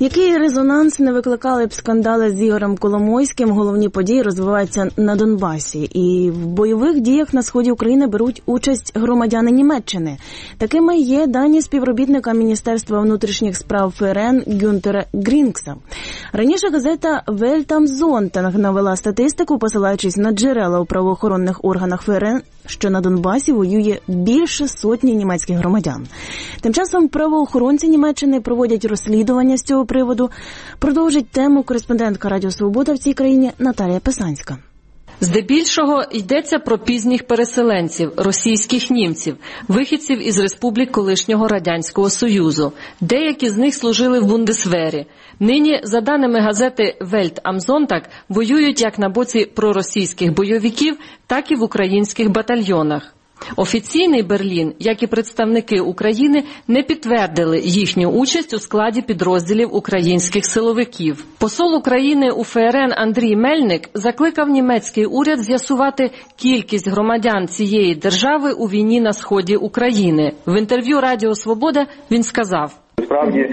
Який резонанс не викликали б скандали з Ігорем Коломойським, головні події розвиваються на Донбасі. І в бойових діях на сході України беруть участь громадяни Німеччини. Такими є дані співробітника Міністерства внутрішніх справ ФРН Гюнтера Грінкса. Раніше газета Welt am Sonntag навела статистику, посилаючись на джерела у правоохоронних органах ФРН, що на Донбасі воює більше сотні німецьких громадян. Тим часом правоохоронці Німеччини проводять розслідування з цього приводу. Продовжить тему кореспондентка Радіо Свобода в цій країні Наталія Писанська. Здебільшого йдеться про пізніх переселенців, російських німців, вихідців із республік колишнього Радянського Союзу. Деякі з них служили в Бундесвері. Нині, за даними газети Welt am Sonntag, воюють як на боці проросійських бойовиків, так і в українських батальйонах. Офіційний Берлін, як і представники України, не підтвердили їхню участь у складі підрозділів українських силовиків. Посол України у ФРН Андрій Мельник закликав німецький уряд з'ясувати кількість громадян цієї держави у війні на сході України. В інтерв'ю Радіо Свобода він сказав: Справді,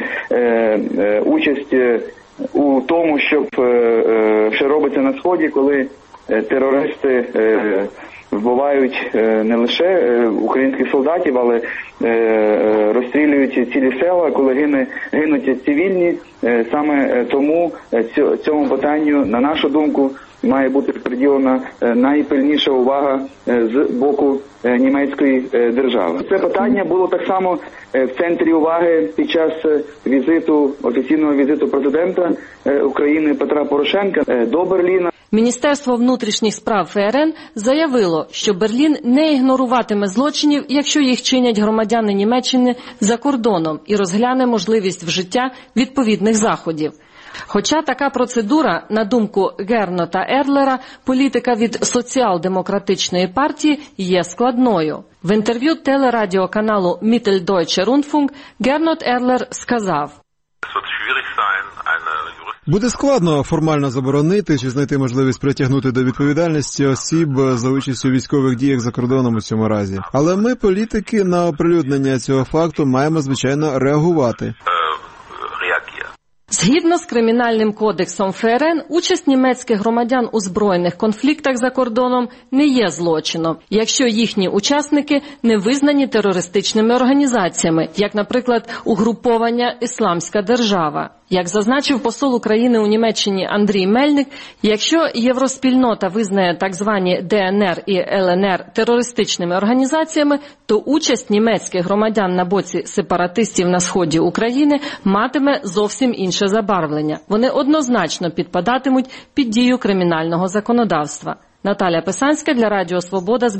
участь у тому, що робиться на сході, коли терористи вбивають не лише українських солдатів, але розстрілюють цілі села, коли гинуть цивільні. Саме тому цьому питанню, на нашу думку, має бути приділена найпильніша увага з боку німецької держави. Це питання було так само в центрі уваги під час офіційного візиту президента України Петра Порошенка до Берліна. Міністерство внутрішніх справ ФРН заявило, що Берлін не ігноруватиме злочинів, якщо їх чинять громадяни Німеччини за кордоном, і розгляне можливість вжиття відповідних заходів. Хоча така процедура, на думку Гернота Ерлера, політика від соціал-демократичної партії, є складною. В інтерв'ю телерадіоканалу Mitteldeutscher Rundfunk Гернот Ерлер сказав: Буде складно формально заборонити чи знайти можливість притягнути до відповідальності осіб за участь у військових діях за кордоном у цьому разі. Але ми, політики, на оприлюднення цього факту маємо, звичайно, реагувати. Згідно з Кримінальним кодексом ФРН, участь німецьких громадян у збройних конфліктах за кордоном не є злочином, якщо їхні учасники не визнані терористичними організаціями, як, наприклад, угруповання «Ісламська держава». Як зазначив посол України у Німеччині Андрій Мельник, якщо євроспільнота визнає так звані ДНР і ЛНР терористичними організаціями, то участь німецьких громадян на боці сепаратистів на сході України матиме зовсім інше забарвлення. Вони однозначно підпадатимуть під дію кримінального законодавства. Наталія Писанська для Радіо Свобода.